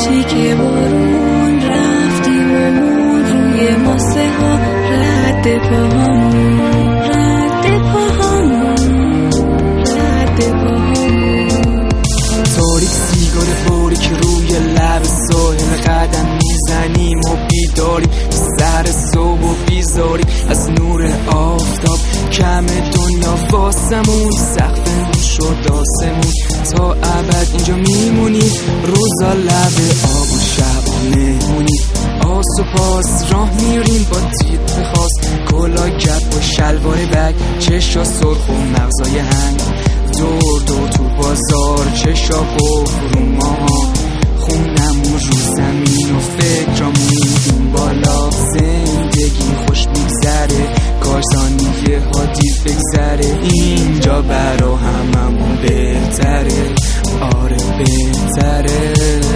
خوشی که بارون رفتیم و مون روی ماسه ها رد پاهامون تاریک سیگار باریک روی لب ساحل قدم میزنیم و بیداریم سر صبح و بیزاری از نور آفتاب کم دنیا واسمون سقف نوش و داسمون تا ابد اینجا میمونیم روزا لب آب و شب مهمونیم آس و پاس راه میریم با تیپ خاص کلا کپ و شلوار بگ چشا سرخ و مغزای هنگ دور دور تو بازار چشا گفت رو ماها خونمون رو زمین و فکرامون اون بالا زندگی خوش میگذره کاش ثانیه ها دیر بگذره اینجا برا هممون بهتره آره بهتره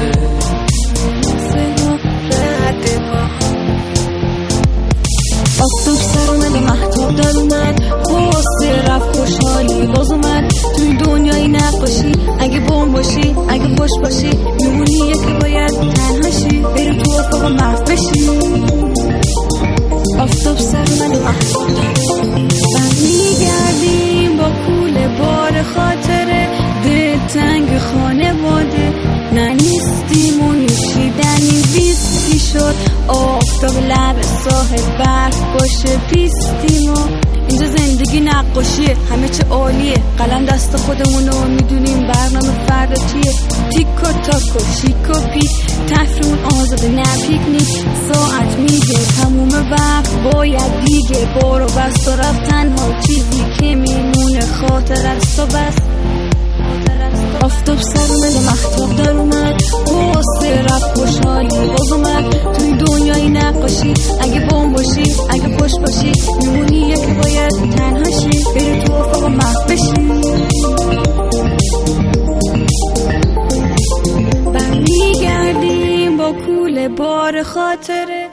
آفتاب سر اومد مهتاب در اومد خواسته رفت خوشحالی باز اومد توی دنیای نقاشی اگه بوم باشی اگه خوش باشی میمونیه که باید تنهاشی بری تو افاق محو بشی آفتاب سر اومد مهتاب برمیگردیم با کوله بار خاطره دل تنگ خانواده نه نیستیم و نوشیدنی ویسکی شد آفتاب لب ساحل برف باشه پیستیم و اینجا زندگی نقاشیه همه چه عالیه قلم دست خودمونو میدونیم برنامه فردا چیه تیک و تاک و شیک و پیک تفرون آزاده نه پیکنیک ساعت میگه تموم وقت باید دیگه بارو بست و رفت تنها چیزی که میمونه خاطر است و بس آفتاب سر اومد و مهتاب در اومد خواسته رفت خوشحالی باز اومد توی دنیای نقاشی اگه بوم باشی اگه خوش باشی میمونیه که باید تنهاشی بری تو افاق محو بشی برمیگردیم با کوله بار خاطره